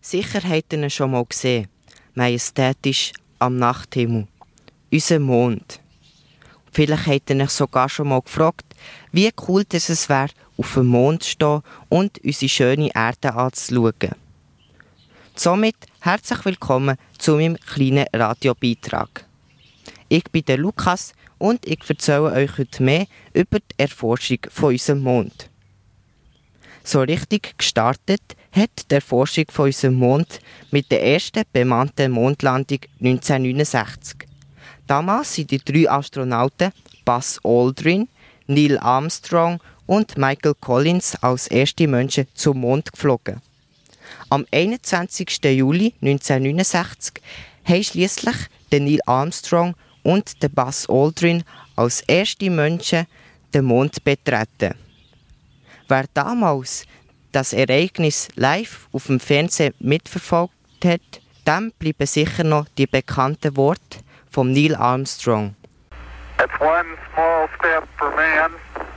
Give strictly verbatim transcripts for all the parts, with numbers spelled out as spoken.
Sicher habt ihr ihn schon mal gesehen, majestätisch am Nachthimmel. Unser Mond. Vielleicht habt ihr euch sogar schon mal gefragt, wie cool es wäre, auf dem Mond zu stehen und unsere schöne Erde anzuschauen. Somit herzlich willkommen zu meinem kleinen Radiobeitrag. Ich bin der Lukas und ich erzähle euch heute mehr über die Erforschung von unserem Mond. So richtig gestartet hat die Erforschung von unserem Mond mit der ersten bemannten Mondlandung neunzehnhundertneunundsechzig. Damals sind die drei Astronauten Buzz Aldrin, Neil Armstrong und Michael Collins als erste Menschen zum Mond geflogen. Am einundzwanzigsten Juli neunzehnhundertneunundsechzig haben schliesslich Neil Armstrong und Buzz Aldrin als erste Menschen den Mond betreten. Wer damals das Ereignis live auf dem Fernsehen mitverfolgt hat, dem bleiben sicher noch die bekannten Worte von Neil Armstrong. It's one small step for man,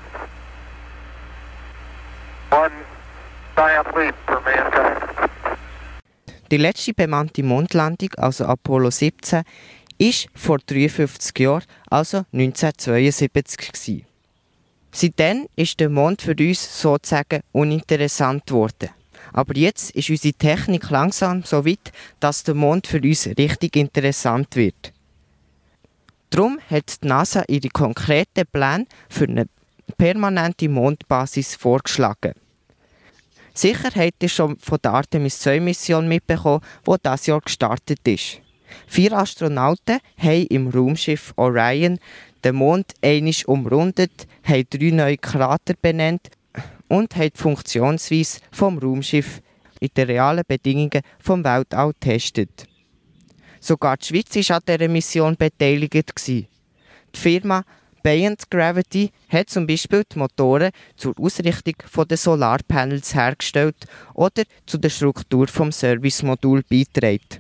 one giant leap for mankind. Die letzte bemannte Mondlandung, also Apollo siebzehn, war vor dreiundfünfzig Jahren, also neunzehnhundertzweiundsiebzig gewesen. Seitdem ist der Mond für uns sozusagen uninteressant geworden. Aber jetzt ist unsere Technik langsam so weit, dass der Mond für uns richtig interessant wird. Darum hat die NASA ihre konkreten Pläne für eine permanente Mondbasis vorgeschlagen. Sicher habt ihr schon von der Artemis zwei Mission mitbekommen, die dieses Jahr gestartet ist. Vier Astronauten haben im Raumschiff Orion den Mond einmal umrundet, haben drei neue Krater benannt und haben die Funktionsweise vom Raumschiff in den realen Bedingungen vom Weltall getestet. Sogar die Schweiz war an dieser Mission beteiligt. Die Firma Buoyant Gravity hat zum Beispiel die Motoren zur Ausrichtung der Solarpanels hergestellt oder zu der Struktur des Servicemodul beigetragen.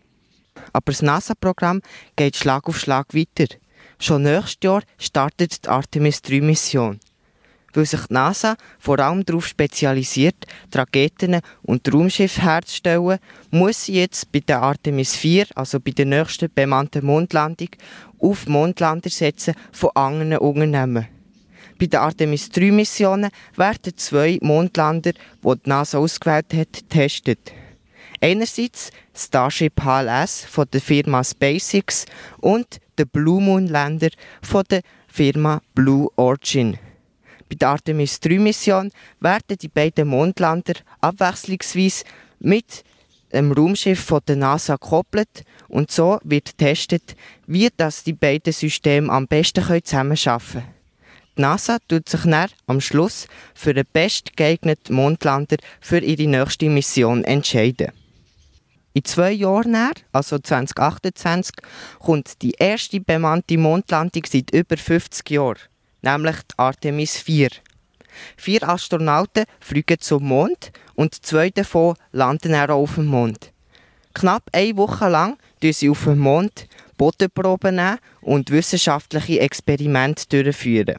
Aber das NASA-Programm geht Schlag auf Schlag weiter. Schon nächstes Jahr startet die Artemis drei Mission. Weil sich die NASA vor allem darauf spezialisiert, die Raketen und Raumschiffe herzustellen, muss sie jetzt bei der Artemis vier, also bei der nächsten bemannten Mondlandung, auf Mondlander setzen von anderen Unternehmen. Bei den Artemis drei Missionen werden zwei Mondlander, die die NASA ausgewählt hat, getestet. Einerseits Starship H L S von der Firma SpaceX und der Blue Moon Lander von der Firma Blue Origin. Bei der Artemis drei Mission werden die beiden Mondlander abwechslungsweise mit dem Raumschiff von der NASA gekoppelt und so wird getestet, wie das die beiden Systeme am besten zusammenarbeiten können. Die NASA tut sich dann am Schluss für den bestgeeigneten Mondlander für ihre nächste Mission entscheiden. In zwei Jahren, also zwanzig achtundzwanzig, kommt die erste bemannte Mondlandung seit über fünfzig Jahren, nämlich die Artemis vier. Vier Astronauten fliegen zum Mond und zwei davon landen auch auf dem Mond. Knapp eine Woche lang nehmen sie auf dem Mond Bodenproben nehmen und wissenschaftliche Experimente durchführen.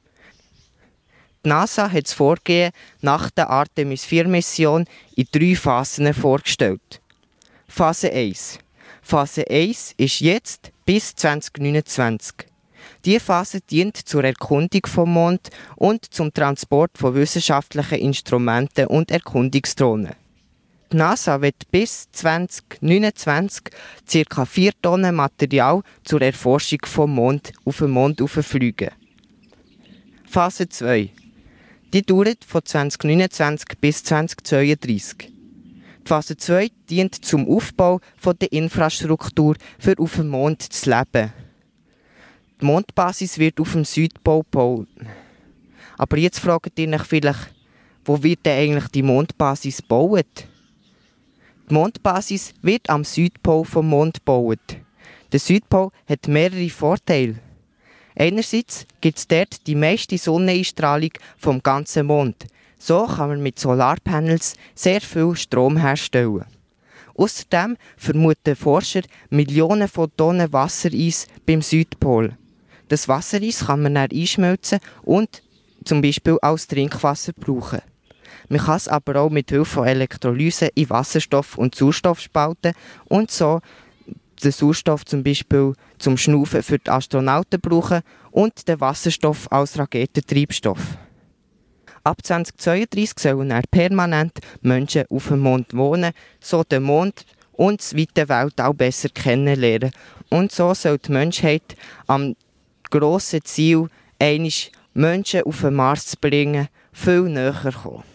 Die NASA hat das Vorgehen nach der Artemis vier Mission in drei Phasen vorgestellt. Phase eins. Phase eins ist jetzt bis zwanzig neunundzwanzig. Diese Phase dient zur Erkundung vom Mond und zum Transport von wissenschaftlichen Instrumenten und Erkundungsdrohnen. Die NASA wird bis zwanzig neunundzwanzig ca. vier Tonnen Material zur Erforschung vom Mond auf den Mond fliegen. Phase zwei. Die dauert von zwanzig neunundzwanzig bis zwanzig zweiunddreißig. Die Phase zwei dient zum Aufbau der Infrastruktur, für auf dem Mond zu leben. Die Mondbasis wird auf dem Südpol gebaut. Aber jetzt fragt ihr euch vielleicht, wo wird denn eigentlich die Mondbasis gebaut? Die Mondbasis wird am Südpol vom Mond gebaut. Der Südpol hat mehrere Vorteile. Einerseits gibt es dort die meiste Sonneneinstrahlung vom ganzen Mond. So kann man mit Solarpanels sehr viel Strom herstellen. Außerdem vermuten Forscher Millionen von Tonnen Wassereis beim Südpol. Das Wassereis kann man dann einschmelzen und zum Beispiel als Trinkwasser brauchen. Man kann es aber auch mit Hilfe von Elektrolyse in Wasserstoff und Sauerstoff spalten und so den Sauerstoff zum Beispiel zum Schnaufen für die Astronauten brauchen und den Wasserstoff als Raketentreibstoff. Ab zweitausendzweiunddreissig sollen dann permanent Menschen auf dem Mond wohnen, so den Mond und das weite Weltall besser kennenlernen. Und so soll die Menschheit am grossen Ziel, einmal Menschen auf den Mars zu bringen, viel näher kommen.